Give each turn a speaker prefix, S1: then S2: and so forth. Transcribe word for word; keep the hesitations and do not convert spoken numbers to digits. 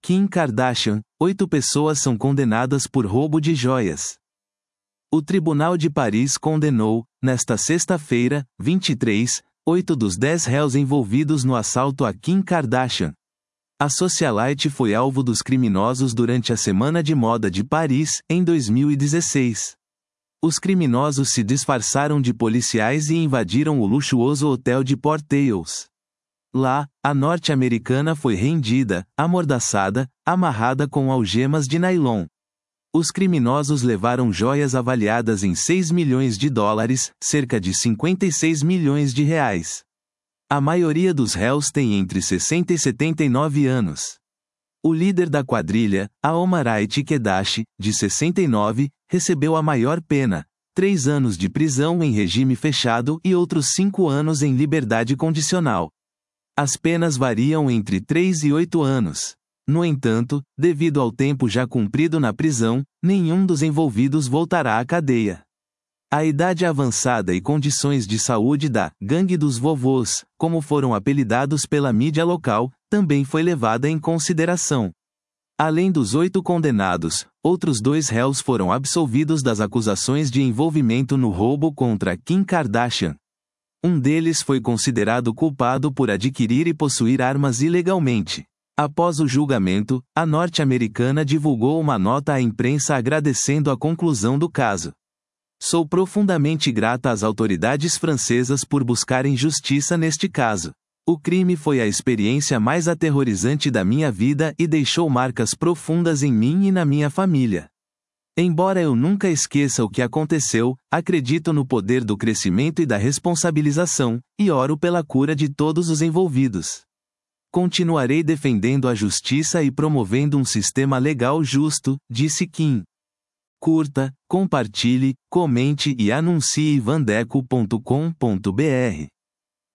S1: Kim Kardashian, oito pessoas são condenadas por roubo de joias. O Tribunal de Paris condenou, nesta sexta-feira, vinte e três, oito dos dez réus envolvidos no assalto a Kim Kardashian. A socialite foi alvo dos criminosos durante a Semana de Moda de Paris, em dois mil e dezesseis. Os criminosos se disfarçaram de policiais e invadiram o luxuoso hotel de Port Thales. Lá, a norte-americana foi rendida, amordaçada, amarrada com algemas de nylon. Os criminosos levaram joias avaliadas em seis milhões de dólares, cerca de cinquenta e seis milhões de reais. A maioria dos réus tem entre sessenta e setenta e nove anos. O líder da quadrilha, Aomarait Kedashi, de sessenta e nove, recebeu a maior pena, três anos de prisão em regime fechado e outros cinco anos em liberdade condicional. As penas variam entre três e oito anos. No entanto, devido ao tempo já cumprido na prisão, nenhum dos envolvidos voltará à cadeia. A idade avançada e condições de saúde da «gangue dos vovôs», como foram apelidados pela mídia local, também foi levada em consideração. Além dos oito condenados, outros dois réus foram absolvidos das acusações de envolvimento no roubo contra Kim Kardashian. Um deles foi considerado culpado por adquirir e possuir armas ilegalmente. Após o julgamento, a norte-americana divulgou uma nota à imprensa agradecendo a conclusão do caso. Sou profundamente grata às autoridades francesas por buscarem justiça neste caso. O crime foi a experiência mais aterrorizante da minha vida e deixou marcas profundas em mim e na minha família. Embora eu nunca esqueça o que aconteceu, acredito no poder do crescimento e da responsabilização, e oro pela cura de todos os envolvidos. Continuarei defendendo a justiça e promovendo um sistema legal justo, disse Kim. Curta, compartilhe, comente e anuncie vandeco ponto com ponto br.